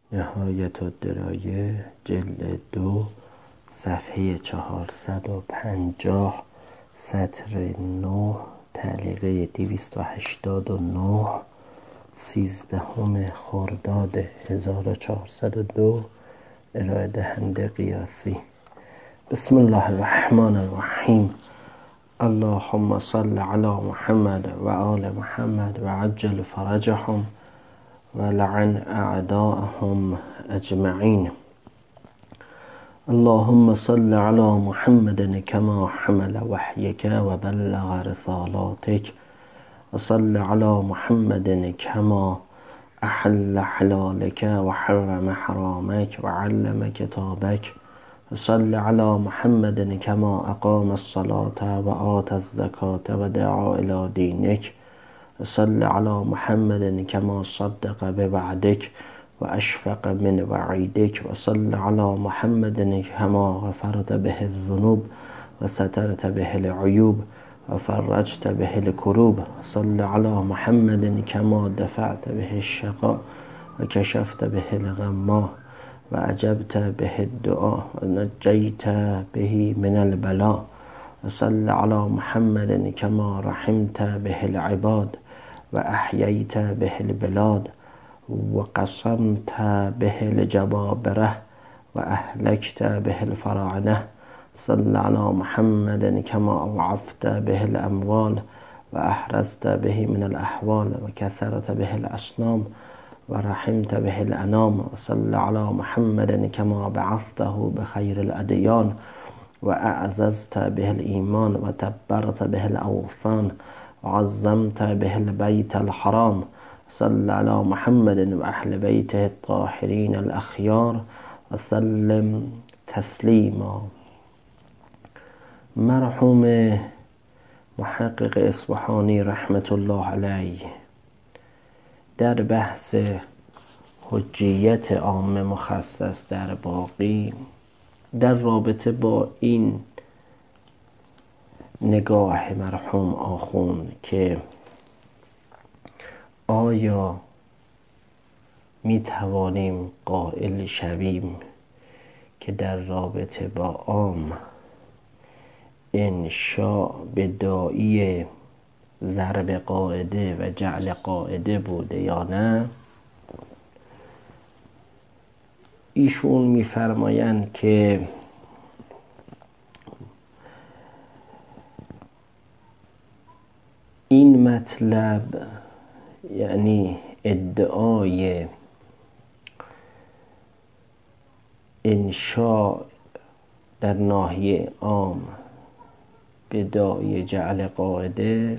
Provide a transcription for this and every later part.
نهایت الدرایه جلد 2 صفحه 450 سطر 9 تعلیقه 289 13 خرداد 1402 ارائه دهنده قیاسی. بسم الله الرحمن الرحیم. اللهم صل علی محمد و آل محمد و عجل فرجهم و لعن اعداءهم اجمعین. اللهم صل علی محمد کما حمل وحیک و بلغ رسالاتک و صل علی محمد کما احل حلالک و حرم حرامک و علم کتابک و صل علی محمد کما اقام الصلاة و آت الزکاة و دعا الی دینک و صل علی محمد کما صدق بوعدک و اشفق من وعیدک و صل علی محمد کما غفرت به الذنوب و سترت به العیوب و فرجت به الکروب. صل علی محمد کما دفعت به الشقاء و کشفت به الغما و اجبت به الدعا و نجیت به من البلاء. و صل علی محمد کما رحمت به العباد و احییت به البلاد و قسمت به الجبابره و اهلکت به الفراعنه. صل علی محمد کما اضعفت به الاموال و احرزت به من الاحوال و کثرت به الاسنام و رحمت به الانام. و صل علی محمد کما بعثته بخیر الادیان و اعززت به الایمان و تبرت به الاوثان و عظمت به البیت الحرام. صل علی محمد و اهل بیته الطاهرین الاخیار و سلم تسلیما. مرحوم محقق اصفهانی رحمت الله علیه در بحث حجیت عام مخصص در باقی در رابطه با این نگاه مرحوم آخوند که آیا می توانیم قائل شویم که در رابطه با عام انشاء به داعی ضرب قاعده و جعل قاعده بوده یا نه؟ ایشون میفرمایند که این مطلب یعنی ادعای انشاء در ناحیه عام به داعی جعل قاعده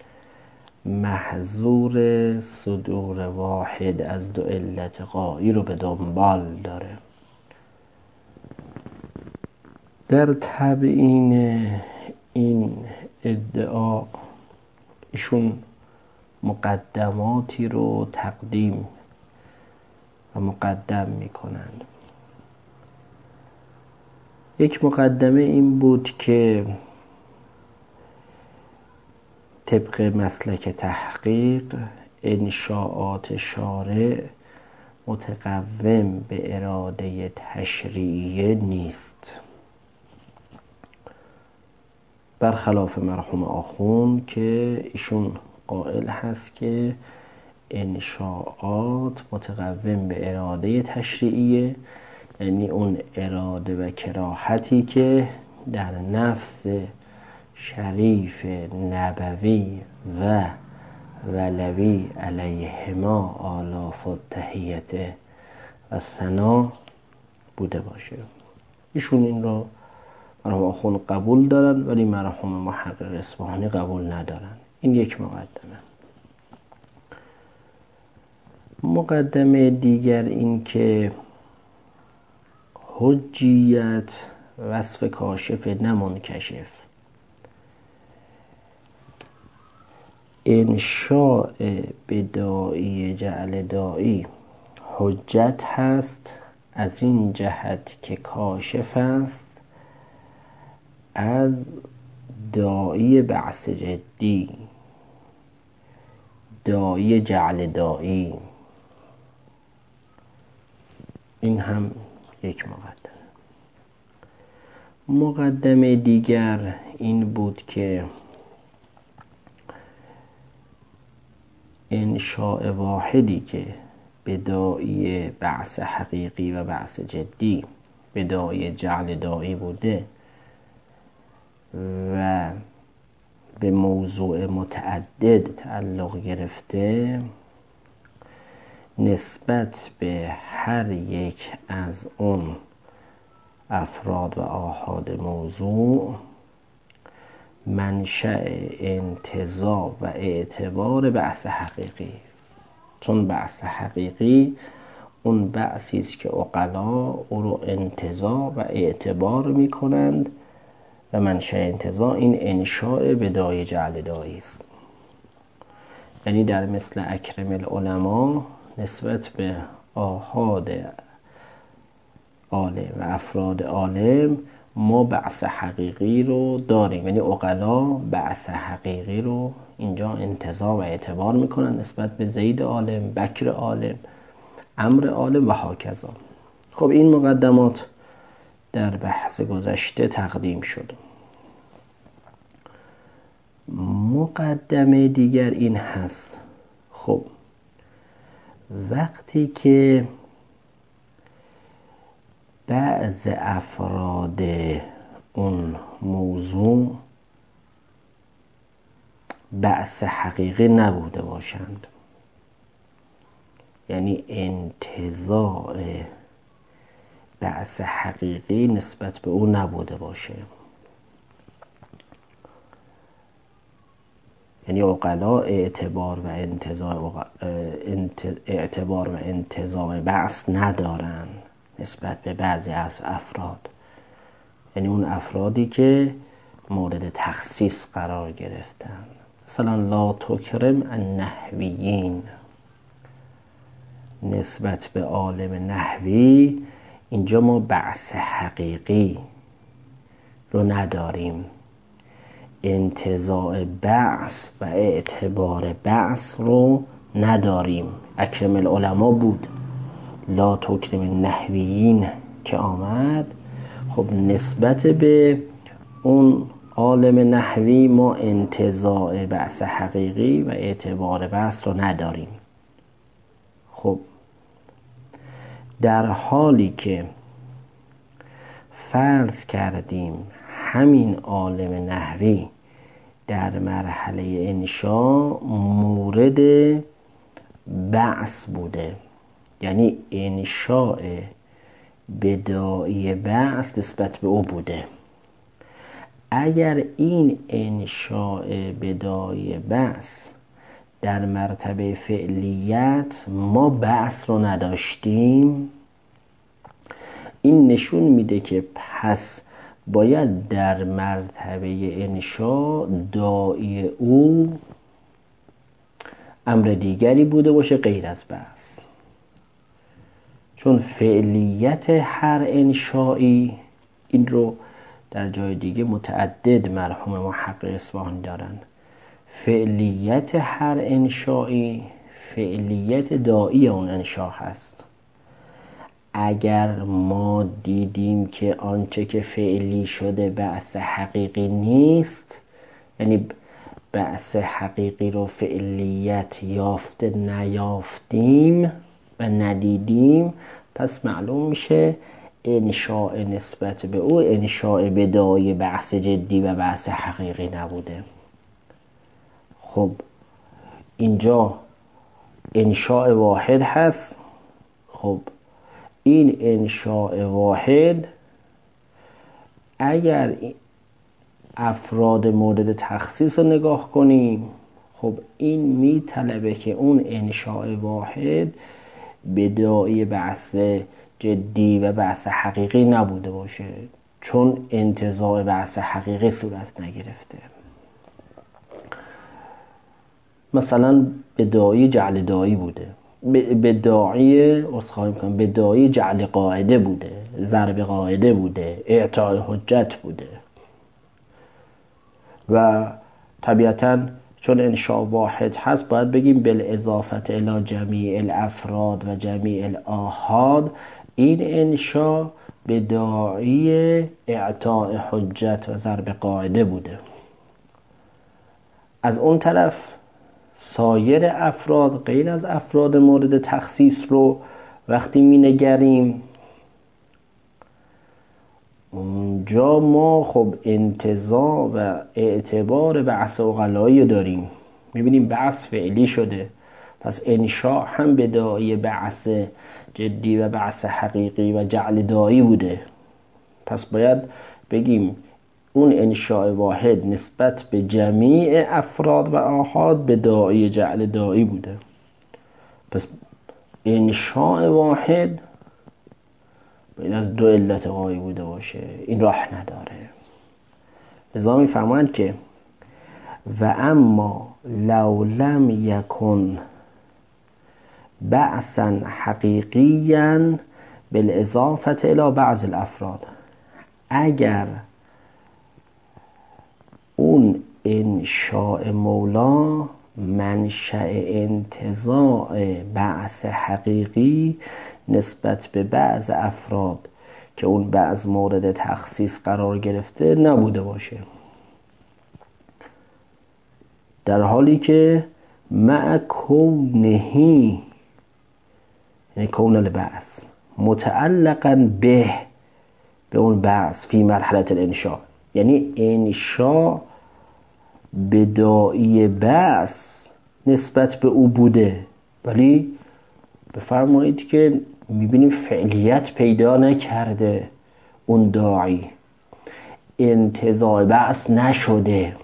محظور صدور واحد از دو علت غایی رو به دنبال داره. در تبیین این ادعا ایشون مقدماتی رو تقدیم و مقدم می کنند. یک مقدمه این بود که طبق مسلک تحقیق انشاءات شارع متقوم به اراده تشریعیه نیست، برخلاف مرحوم آخوند که ایشون قائل هست که انشاءات متقوم به اراده تشریعیه، یعنی اون اراده و کراهتی که در نفس شریف نبوی و ولوی علیهما آلاف التحیت و ثنا بوده باشه. ایشون این را مرحوم آخوند قبول دارن ولی مرحوم محقق اصفهانی قبول ندارن. این یک مقدمه. مقدمه دیگر این که حجیت وصف کاشف نه منکشف. انشاء به داعی جعل داعی حجت هست از این جهت که کاشف است از داعی بعث جدی، داعی جعل داعی. هم یک مقدمه دیگر این بود که انشاء واحدی که بداعی بعث حقیقی و بعث جدی، بداعی جعل داعی بوده و به موضوع متعدد تعلق گرفته، نسبت به هر یک از اون افراد و آحاد موضوع منشأ انتزاع و اعتبار بعث حقیقی است. چون بعث حقیقی اون بعثی است که عقلا او رو انتزاع و اعتبار می کنند و منشأ انتزاع این انشاء بداعی جعل داعی است. یعنی در مثل اکرم العلماء نسبت به آحاد عالم و افراد عالم ما بعث حقیقی رو داریم، یعنی عقلا بعث حقیقی رو اینجا انتزاع و اعتبار میکنن نسبت به زید عالم، بکر عالم، عمرو عالم و هاکذا. خب این مقدمات در بحث گذشته تقدیم شد. مقدمه دیگر این هست، خب وقتی که بعض افراد اون موضوع بعث حقیقی نبوده باشند، یعنی انتزاع بعث حقیقی نسبت به او نبوده باشه، یعنی عقلا اعتبار و انتزاع بعث ندارن نسبت به بعضی از افراد، یعنی اون افرادی که مورد تخصیص قرار گرفتن. مثلا لا تکرم النحویین، نسبت به عالم نحوی اینجا ما بعث حقیقی رو نداریم، انتزاع بعث و اعتبار بعث رو نداریم. اکرم العلماء بود، لا تکرم النحویین که آمد، خب نسبت به اون عالم نحوی ما انتزاع بعث حقیقی و اعتبار بعث رو نداریم. خب در حالی که فرض کردیم همین عالم نحوی در مرحله انشاء مورد بعث بوده، یعنی انشاء بداعی بعث نسبت به او بوده، اگر این انشاء بداعی بعث در مرتبه فعلیت ما بعث رو نداشتیم، این نشون میده که پس باید در مرتبه انشاء داعی او امر دیگری بوده باشه غیر از بعث، چون فعلیت هر انشایی، این رو در جای دیگه متعدد مرحوم محقق اصفهانی دارن، فعلیت هر انشایی فعلیت داعی اون انشا هست. اگر ما دیدیم که آنچه که فعلی شده بعث حقیقی نیست، یعنی بعث حقیقی رو فعلیت یافته نیافتیم و ندیدیم، پس معلوم میشه انشاء نسبت به او انشاء بداعی بعث جدی و بعث حقیقی نبوده. خب اینجا انشاء واحد هست. خب این انشاء واحد اگر افراد مورد تخصیص رو نگاه کنیم، خب این میطلبه که اون انشاء واحد بداعی بعث جدی و بعث حقیقی نبوده باشه، چون انتزاع بعث حقیقی صورت نگرفته. مثلا بداعی جعل داعی بوده، بداعی جعل قاعده بوده، ضرب قاعده بوده، اعطاء حجت بوده و طبیعتاً چون انشاء واحد هست باید بگیم بالاضافه الی جمیع الافراد و جمیع الآحاد این انشا به داعی اعطاء حجت و ضرب قاعده بوده. از اون طرف سایر افراد غیر از افراد مورد تخصیص رو وقتی می نگریم، اونجا ما خب انتزاع و اعتبار بعث عقلایی داریم. میبینیم بعث فعلی شده، پس انشاء هم به داعی بعث جدی و بعث حقیقی و جعل داعی بوده. پس باید بگیم اون انشاء واحد نسبت به جمیع افراد و آحاد به داعی جعل داعی بوده. پس انشاء واحد باید از دو علت غایی بوده باشه، این راه نداره. لذا میفرمایند که و اما لو لم یکن بعثا حقیقیا بالاضافه الى بعض الافراد، اگر اون انشاء مولا منشأ انتزاع بعث حقیقی نسبت به بعض افراد که اون بعض مورد تخصیص قرار گرفته نبوده باشه، در حالی که مع کونهی، یعنی کون البعث متعلقا به اون بعث فی مرحله الانشاء، یعنی انشاء به داعی بعث نسبت به او بوده، ولی بفرمایید که میبینیم فعلیت پیدا نکرده، اون داعی انتزاع بعث نشده.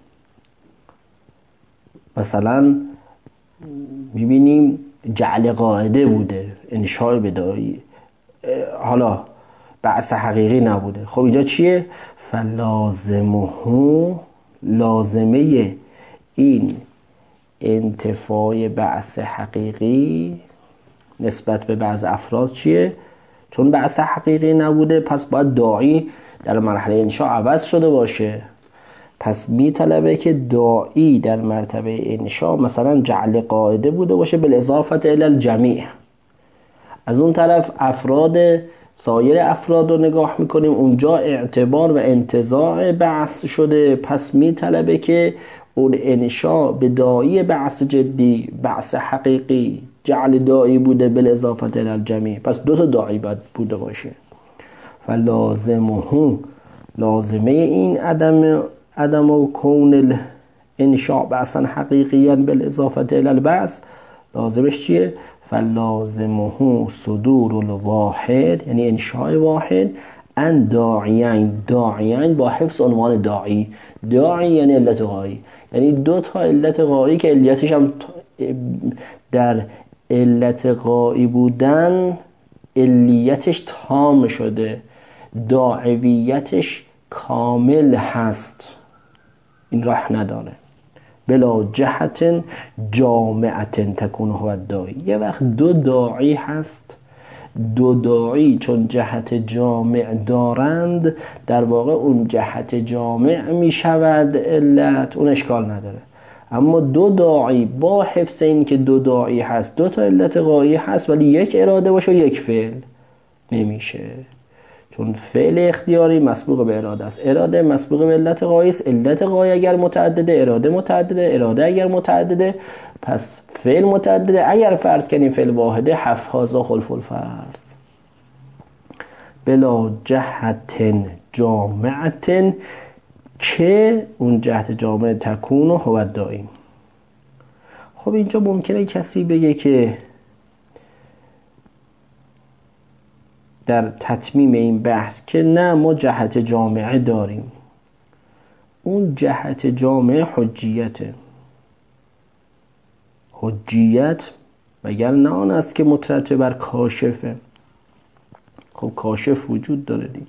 مثلا میبینیم جعل قاعده بوده، انشاء به داعی، حالا بعث حقیقی نبوده. خب اینجا چیه؟ فلازمه، لازمه این انتفاع بعث حقیقی نسبت به بعض افراد چیه؟ چون بعث حقیقی نبوده، پس باید داعی در مرحله انشاء عوض شده باشه. پس میطلبه که داعی در مرتبه انشاء مثلا جعل قاعده بوده باشه بالاضافه الی الجمیع. از اون طرف سایر افراد رو نگاه میکنیم، اونجا اعتبار و انتزاع بعث شده، پس میطلبه که اون انشاء به داعی بعث جدی، بعث حقیقی جعل داعی بوده بالاضافه الی الجمیع، پس دو تا داعی باید بوده باشه. فلازمه، لازمه این عدم کون الانشاء بعثا حقیقیا بالاضافه الی البعث، لازمش چیه؟ فلازمه صدور الواحد، یعنی انشاء واحد، ان داعیین با حفظ عنوان داعی یعنی علت غایی، یعنی دو تا علت غایی که علیتش هم در علت غایی بودن علیتش تام شده، داعویتش کامل هست، این راه نداره. بلا جهت جامعت تکون هو الداعی. یه وقت دو داعی هست، دو داعی چون جهت جامع دارند، در واقع اون جهت جامع می شود علت، اون اشکال نداره. اما دو داعی با حفظ این که دو داعی هست، دو تا علت غایی هست، ولی یک اراده باشه و یک فعل، نمیشه. چون فعل اختیاری مسبوق به اراده است، اراده مسبوق به علت غایی است، علت غایی اگر متعدده، اراده متعدده، اراده اگر متعدده، پس فعل متعدده. اگر فرض کنیم فعل واحده، هذا خلف الفرض. بلا جهت جامعت، که اون جهت جامع تکون و هو الداعی. خب اینجا ممکنه کسی بگه که در تتمیم این بحث که نه، ما جهت جامعه داریم، اون جهت جامعه حجیته. حجیت مگر نه آن است که مترتب بر کاشفه؟ خب کاشف وجود داره دیگه.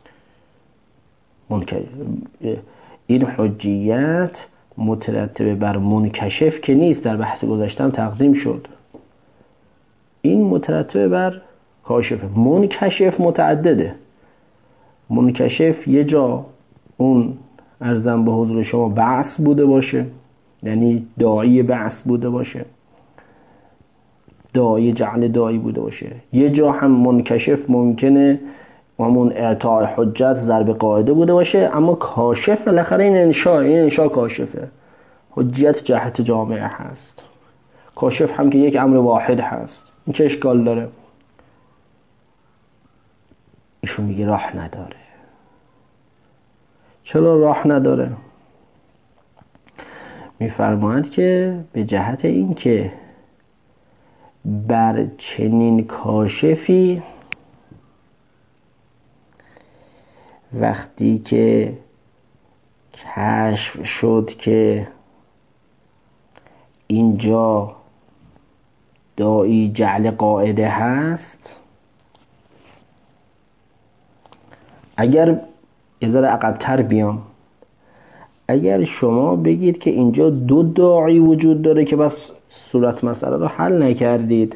این حجیت مترتب بر منکشف که نیست، در بحث گذاشتم تقدیم شد. این مترتب بر کاشف. منکشف متعدده. منکشف یه جا اون ارزم به حضور شما بعث بوده باشه، یعنی داعی بعث بوده باشه. داعی جعل داعی بوده باشه. یه جا هم منکشف ممکنه همون اعطاء حجت ضرب قاعده بوده باشه، اما کاشف بالاخره این انشاء کاشفه. حجیت جهت جامعه هست، کاشف هم که یک امر واحد هست. این چه اشکال داره؟ ایشون میگه راه نداره. چرا راه نداره؟ میفرماید که به جهت این که بر چنین کاشفی وقتی که کشف شد که اینجا داعی جعل قاعده هست، اگر یه ذره عقب‌تر بیام، اگر شما بگید که اینجا دو داعی وجود داره که بس صورت مسئله رو حل نکردید،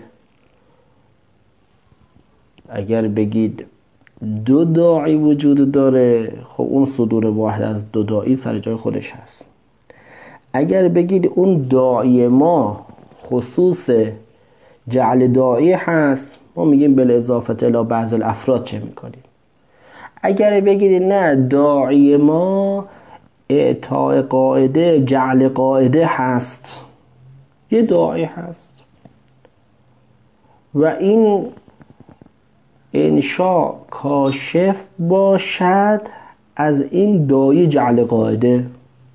اگر بگید دو داعی وجود داره، خب اون صدور واحد از دو داعی سر جای خودش هست. اگر بگید اون داعی ما خصوص جعل داعی هست، ما میگیم بالاضافه الی بعض الافراد چه میکنیم. اگر بگید نه داعی ما اعطاء قاعده جعل قاعده هست، یه داعی هست و این انشاء کاشف باشد از این داعی جعل قاعده،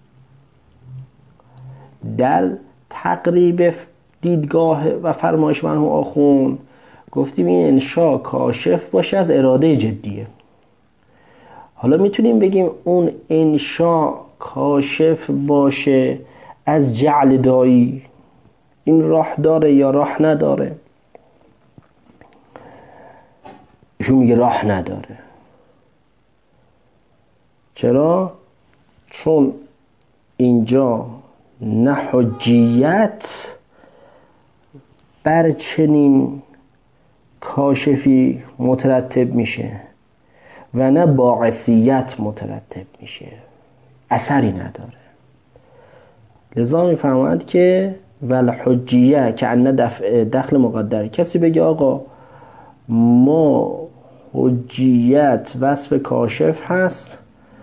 در تقریب دیدگاه و فرمایش مرحوم آخوند گفتیم این انشاء کاشف باشه از اراده جدیه. حالا میتونیم بگیم اون انشاء کاشف باشه از جعل داعی، این راه داره یا راه نداره؟ ایشون میگه راه نداره. چرا؟ چون اینجا نه حجیت بر چنین کاشفی مترتب میشه و نه باعثیت مترتب میشه، اثری نداره. لذا میفهمد که والحجیه که ان دخل مقدر. کسی بگه آقا ما حجیت وصف کاشف هست،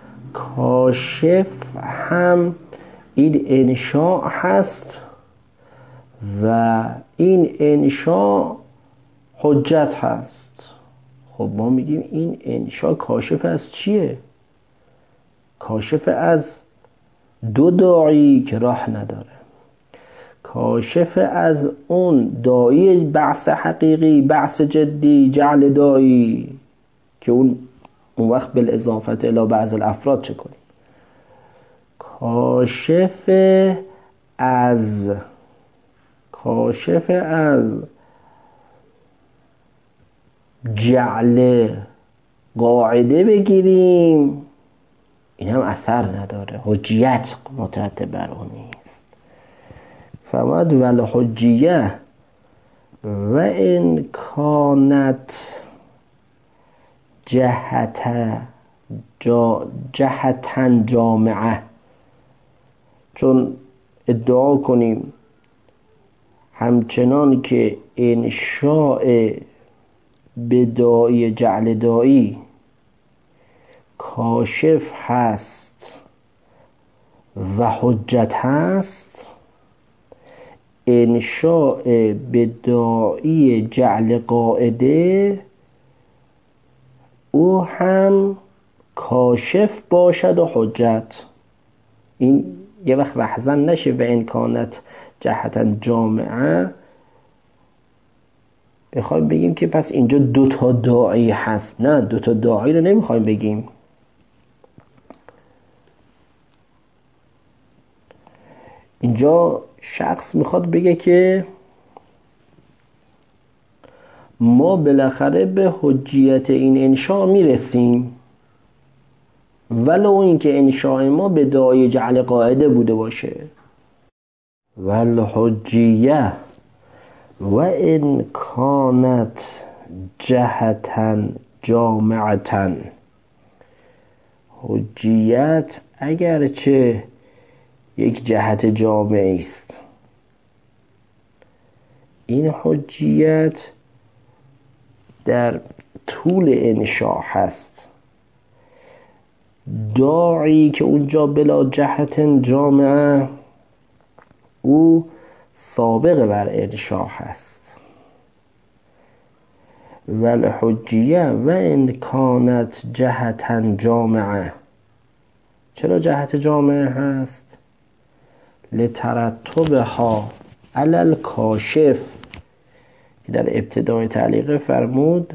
کاشف هم این انشاء هست و این انشاء حجت هست، خب ما میگیم این انشاء کاشف از چیه؟ کاشف از دو داعی که راه نداره، کاشف از اون داعی بحث حقیقی، بحث جدی، جعل داعی که اون وقت بالاضافه الی بعض الافراد چه کنیم؟ کاشف از جعل قاعده بگیریم، این هم اثر نداره، حجیت مترتب بر اون نیست. فرمود والحجیه و ان کانت جهتا جامعه، چون ادعا کنیم همچنان که انشاء بداعی جعل داعی کاشف هست و حجت هست، انشاء بداعی جعل قاعده او هم کاشف باشد و حجت. این یه وقت رهزن نشه و امکانت جهتا جامعه بخوایم بگیم که پس اینجا دوتا داعی هست. نه، دوتا داعی رو نمیخوایم بگیم. اینجا شخص میخواد بگه که ما بالاخره به حجیت این انشاء میرسیم ولو اینکه انشاء ما به داعی جعل قاعده بوده باشه. والحجیه و ان کانت جهتا جامعتا، حجیت اگرچه یک جهت جامعه است، این حجیت در طول انشاء هست. داعی که اونجا بلا جهت جامعه او سابق بر انشاء هست. والحجیه و ان کانت جهتا جامعه. چرا جهت جامعه هست؟ لترتبها علی الکاشف، که در ابتدای تعلیق فرمود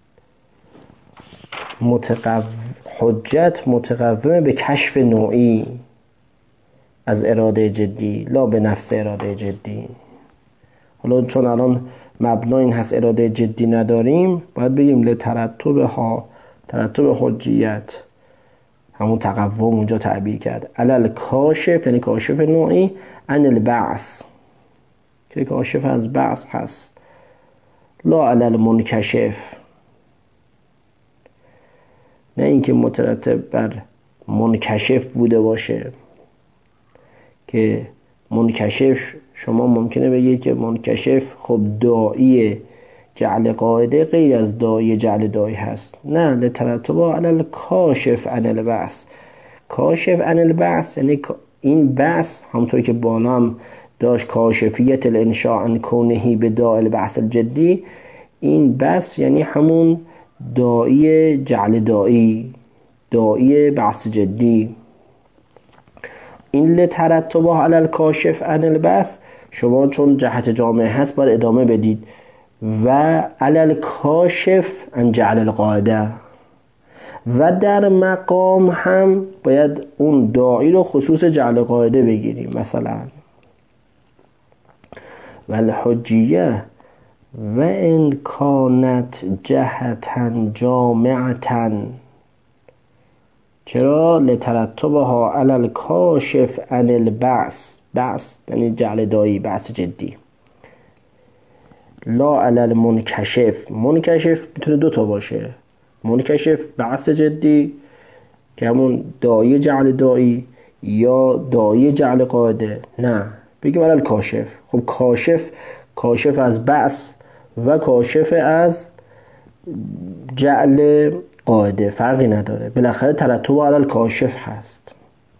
حجت متقومه به کشف نوعی از اراده جدی، لا به نفس اراده جدی. حالا چون الان مبنا این هست اراده جدی نداریم، باید بگیم لترتبها، ترتب حجیت همون تقوم اونجا تعبیر کرد، علل کاشف یعنی کاشف نوعی، عن البعث که کاشف از بعث هست، لا علل منکشف، نه اینکه مترتب بر منکشف بوده باشه. که منکشف شما ممکنه بگید که منکشف خب داعی جعل قاعده غیر از داعی جعل داعی هست. نه، لترتب علی کاشف عن البعث. کاشف عن البعث یعنی این بعث همونطور که بالا هم داشت کاشفیت الانشاء عن کونه به داعی البعث الجدی، این بعث یعنی همون داعی جعل داعی، داعی بعث جدی. این لترتب علی الکاشف عن البعث شما چون جهت جامعه هست باید ادامه بدید و علی الکاشف عن جعل القاعده، و در مقام هم باید اون داعی رو خصوص جعل قاعده بگیریم. مثلا والحجیه و ان کانت جهتا جامعتا. چرا؟ لترتبها علی الکاشف عن البعث. بعث یعنی جعل داعی، بعث جدی. لا علی المنکشف. منکشف میتونه دوتا باشه، منکشف بعث جدی که همون داعی جعل داعی یا داعی جعل قاعده. نه، بگیم علی الکاشف. خب کاشف از بعث و کاشف از جعل قاعده فرقی نداره، بالاخره ترتب علی الکاشف هست.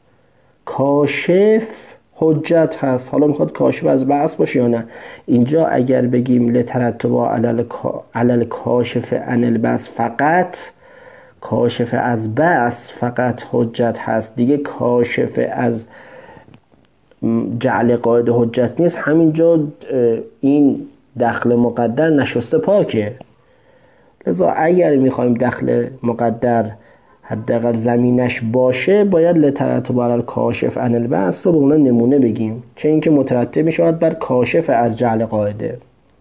کاشف حجت هست. حالا میخواد کاشف از بعث باشه یا نه. اینجا اگر بگیم لترتب علی الکاشف عن البعث، فقط کاشف از بعث فقط حجت هست دیگه، کاشف از جعل قاعده حجت نیست. همینجا این دخل مقدر نشسته پاکه. لذا اگر میخوایم دخل مقدر حداقل زمینش باشه، باید لترتب علی الکاشف عن البعث رو به اون نمونه بگیم، چه اینکه مترتب میشود بر کاشف از جعل قاعده.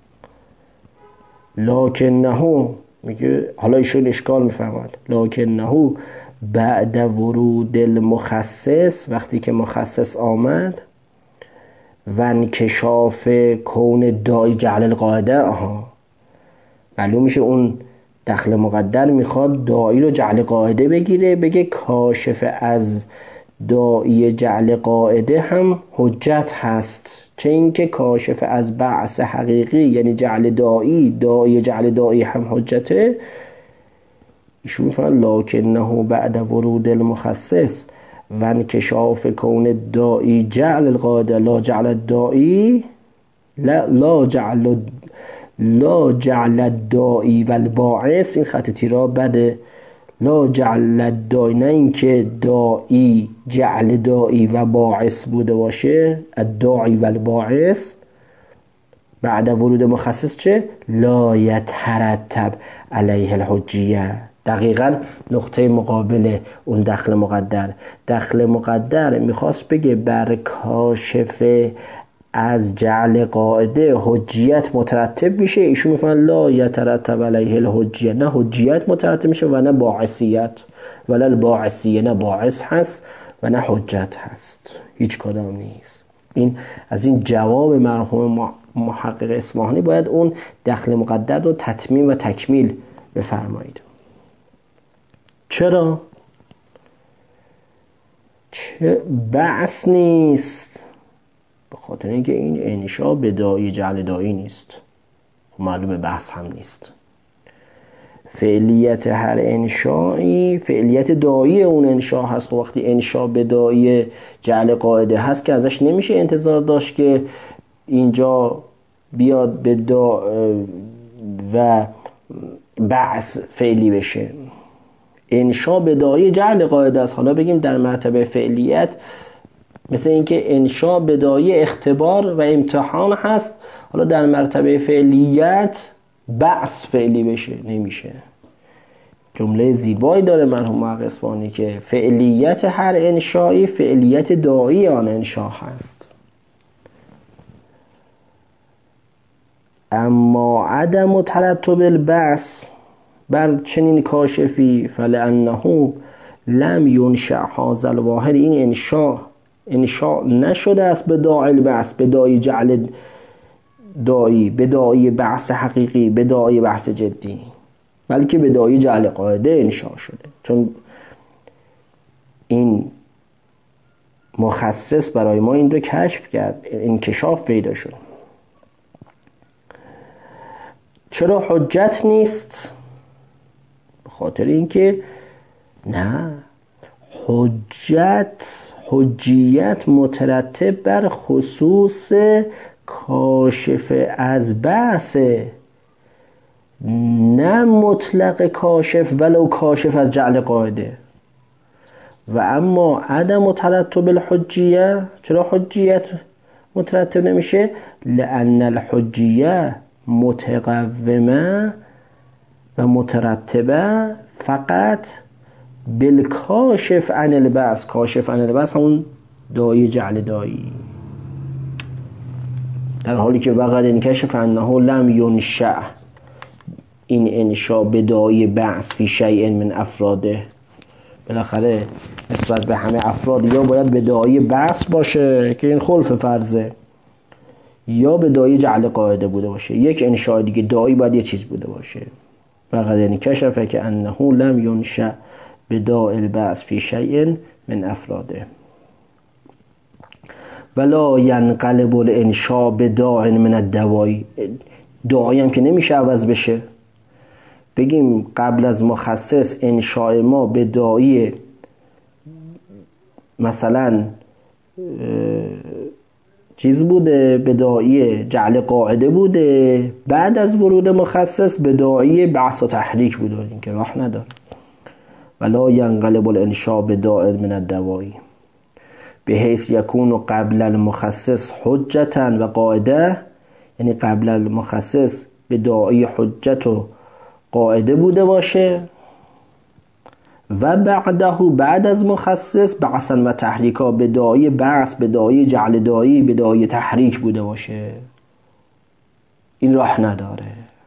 لکنه میگه، حالا ایشون اشکال میفرماد، لکنه بعد ورود المخصص، وقتی که مخصص آمد، و انکشاف کون داعی جعل القاعده، معلوم میشه اون دخل مقدر میخواد داعی رو جعل قاعده بگیره، بگه کاشف از داعی جعل قاعده هم حجت هست، چه اینکه کاشف از بعث حقیقی یعنی جعل داعی جعل داعی هم حجته. ایشون میفرماید لکنه بعد ورود المخصص و انکشاف کون داعی جعل القاعده لا جعل الداعی، لا جعل الداعی و الباعث. این خط تیرا بده. لا جعل الداعی، نه اینکه داعی جعل داعی و باعث بوده باشه، الداعی و الباعث بعد ورود مخصص چه؟ لا یترتب علیه الحجیه. دقیقاً نقطه مقابل اون دخل مقدر. دخل مقدر میخواست بگه بر کاشف از جعل قاعده حجیت مترتب میشه، ایشون میفهمن لا یترتب علیه الحجیه، نه حجیت مترتب میشه و نه باعثیت، ولی الباعثیه نه باعث هست و نه حجت هست، هیچ کدام نیست. این از این جواب مرحوم محقق اصفهانی باید اون دخل مقدر رو تتمیم و تکمیل بفرمایید. چرا؟ چه بعث نیست، به خاطر اینکه این انشا بدایی جعل دایی نیست، معلوم بحث هم نیست. فعلیت هر انشایی فعلیت دایی اون انشا هست. وقتی انشا بدایی جعل قاعده هست که ازش نمیشه انتظار داشت که اینجا بیاد به و بعث فعلی بشه. انشا بدایی جعل قاعده است. حالا بگیم در مرتبه فعلیت مثل اینکه انشا بدایی اختبار و امتحان هست، حالا در مرتبه فعلیت بعث فعلی بشه، نمیشه. جمله زیبایی داره مرحوم محقق اصفهانی که فعلیت هر انشایی فعلیت دایی آن انشا هست. اما عدم ترتب البعث بر چنین کاشفی فلانه لم ینشأ هذا الواحد، این انشاء نشده است به داعی البعث، به داعی جعل داعی، به داعی بحث حقیقی، به داعی بحث جدی، بلکه به داعی جعل قاعده انشاء شده. چون این مخصص برای ما این رو کشف کرد، انکشاف پیدا شد. چرا حجت نیست؟ به خاطر اینکه نه، حجیت مترتب بر خصوص کاشف از بحث، نه مطلق کاشف ولو کاشف از جعل قاعده. و اما عدم ترتب الحجیه، چرا حجیت مترتب نمیشه؟ لأن الحجیه متقومه و مترتبه فقط بالکاشف عن البعث. کاشف عن البعث همون داعی جعل داعی، در حالی که وقد انکشف انه لم ینشأ، این انشاء به داعی بعث فی شیء من افراده، بالاخره نسبت به همه افراد یا باید به داعی بعث باشه که این خلف فرضه، یا به داعی جعل قاعده بوده باشه. یک انشاء دیگه داعی باید یه چیز بوده باشه. وقد انکشف که انه لم ینشأ به داعی البعث فی شیء من افراده ولا ینقلب الانشاء به داع من الدواعی. داعی هم که نمیشه عوض بشه. بگیم قبل از مخصص انشاء ما به داعی مثلا چیز بوده، به داعی جعل قاعده بوده، بعد از ورود مخصص به داعی بحث و تحریک بوده، این که راه نداره. ولا ینقلب الانشاء به داع من الدواعی به حیث یکون قبل المخصص حجتا و قاعده، یعنی قبل المخصص به داعی حجت و قاعده بوده باشه و بعده بعد از مخصص بعثا و تحریکا به داعی بعث، به داعی جعل داعی، به داعی تحریک بوده باشه. این راه نداره.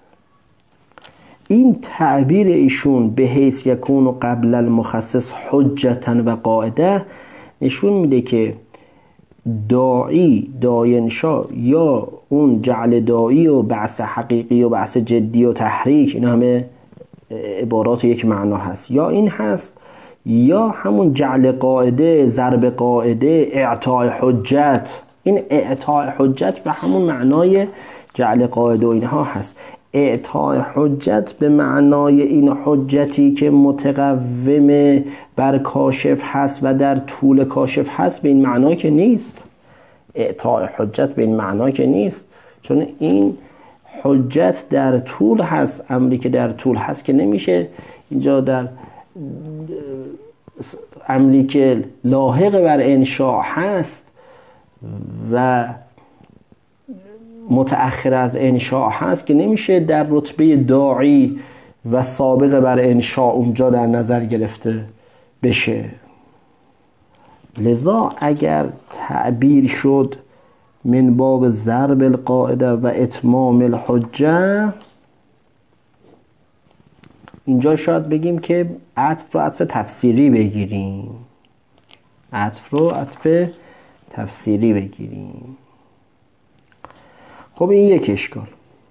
این تعبیر ایشون به حیث یکون قبل المخصص حجتا و قاعده نشون میده که داعی انشاء یا اون جعل داعی و بعث حقیقی و بعث جدی و تحریک، این همه عبارات یک معنا هست، یا این هست یا همون جعل قاعده، ضرب قاعده، اعطاء حجت. این اعطاء حجت به همون معنای جعل قاعده و اینها هست. اعطاء حجت به معنای این حجتی که متقوم بر کاشف هست و در طول کاشف هست به این معنا که نیست. اعطاء حجت به این معنا که نیست، چون این حجت در طول هست. امری که در طول هست که نمیشه اینجا در امری که لاحق بر انشاء هست و متأخر از انشاء هست که نمیشه در رتبه داعی و سابق بر انشاء اونجا در نظر گرفته بشه. لذا اگر تعبیر شد من باب ضرب القاعده و اتمام الحجه، اینجا شاید بگیم که عطف رو عطف تفسیری بگیریم. خب این یک اشکال.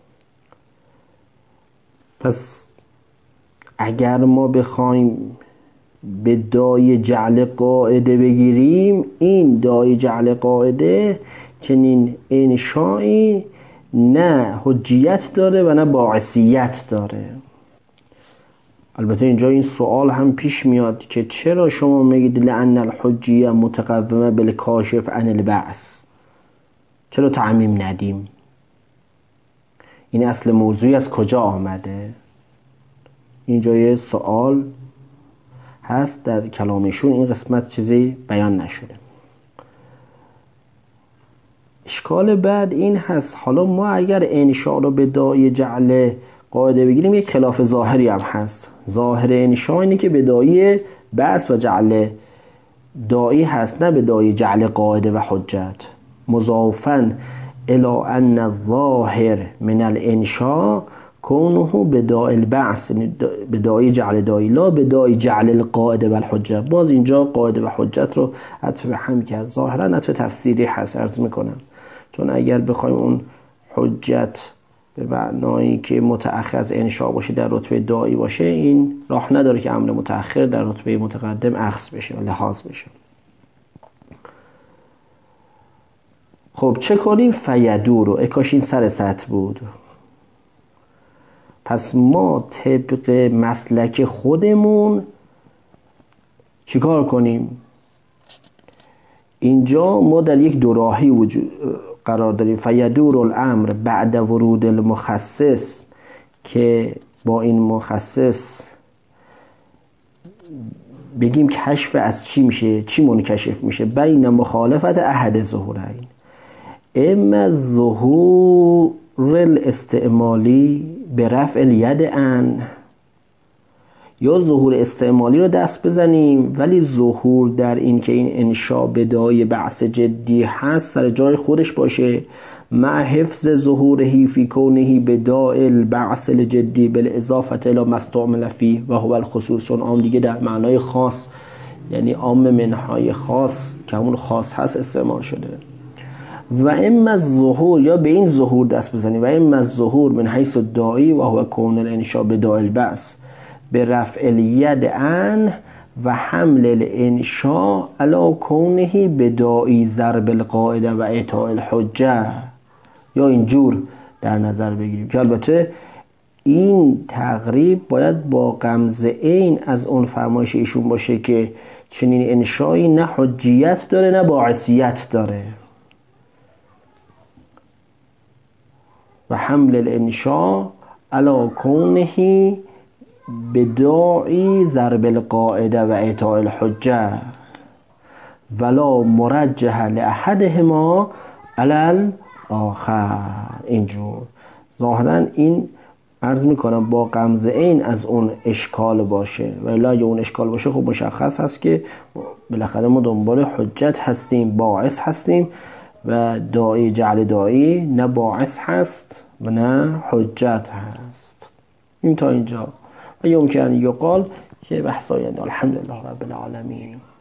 پس اگر ما بخوایم به داعی جعل قاعده بگیریم، این داعی جعل قاعده چنین انشایی نه حجیت داره و نه باعثیت داره. البته اینجا این سوال هم پیش میاد که چرا شما میگید لأن الحجیه متقومه بالکاشف عن البعث، چرا تعمیم ندیم؟ این اصل موضوعی از کجا آمده؟ اینجا یه سوال هست در کلامشون، این قسمت چیزی بیان نشده. اشکال بعد این هست، حالا ما اگر انشاء رو به داعی جعل قاعده بگیریم یک خلاف ظاهری هم هست. ظاهر انشاء اینه که به داعی بعث و جعل داعی هست، نه به داعی جعل قاعده و حجت. مضافاً الی ان الظاهر من الانشاء کونه به داعی البعث، به داعی جعل داعی، لا به داعی جعل القاعده و الحجت. باز اینجا قاعده و حجت رو عطف به هم کرد، ظاهرا عطف تفسیری هست عرض میکنم، چون اگر بخوایم اون حجت به معنایی که متأخر از انشاء باشه در رتبه داعی باشه، این راه نداره که امر متأخر در رتبه متقدم اخذ بشه و لحاظ بشه. خب چه کنیم؟ فیدور رو اکاش این سر سطح بود. پس ما طبق مسلک خودمون چیکار کنیم؟ اینجا ما در یک دوراهی قرار داریم. فیدور الامر بعد ورود المخصص، که با این مخصص بگیم کشف از چی میشه، چی منکشف میشه؟ بین مخالفت احد ظهورین، اما ظهور الاستعمالی به رفع الید ان، یا ظهور استعمالی رو دست بزنیم ولی ظهور در این که این انشاء بدای بعث جدی هست سر جای خودش باشه، مع حفظ ظهوره فی کونه بدای البعث الجدی بالاضافه الی ما استعمل فیه و هو الخصوص. اون عام دیگه در معنای خاص، یعنی عام منهای خاص که همون خاص هست استعمال شده. و اما الظهور، یا به این ظهور دست بزنیم، و اما الظهور من حیث الداعی و هو کون الانشاء بدای البعث به رفع الید عن و حمل الانشاء علی کونه بداعی ضرب القاعده و اعطاء الحجه، یا اینجور در نظر بگیریم که البته این تقریب باید با غمزه عین از اون فرمایش ایشون باشه که چنین انشایی نه حجیت داره نه باعثیت داره. و حمل الانشاء علی کونه بداعی ضرب القاعده و اعطاء الحجه ولا مرجح لاحدهما علی الاخر. اینجور ظاهرا این عرض میکنم با غمزه عین از اون اشکال باشه، ولی اگه اون اشکال باشه خب مشخص هست که بالاخره ما دنبال حجت هستیم، باعث هستیم، و داعی جعل داعی نه باعث هست و نه حجت هست. این تا اینجا و یمکن یقال که بحث آینده. الحمدلله رب العالمین.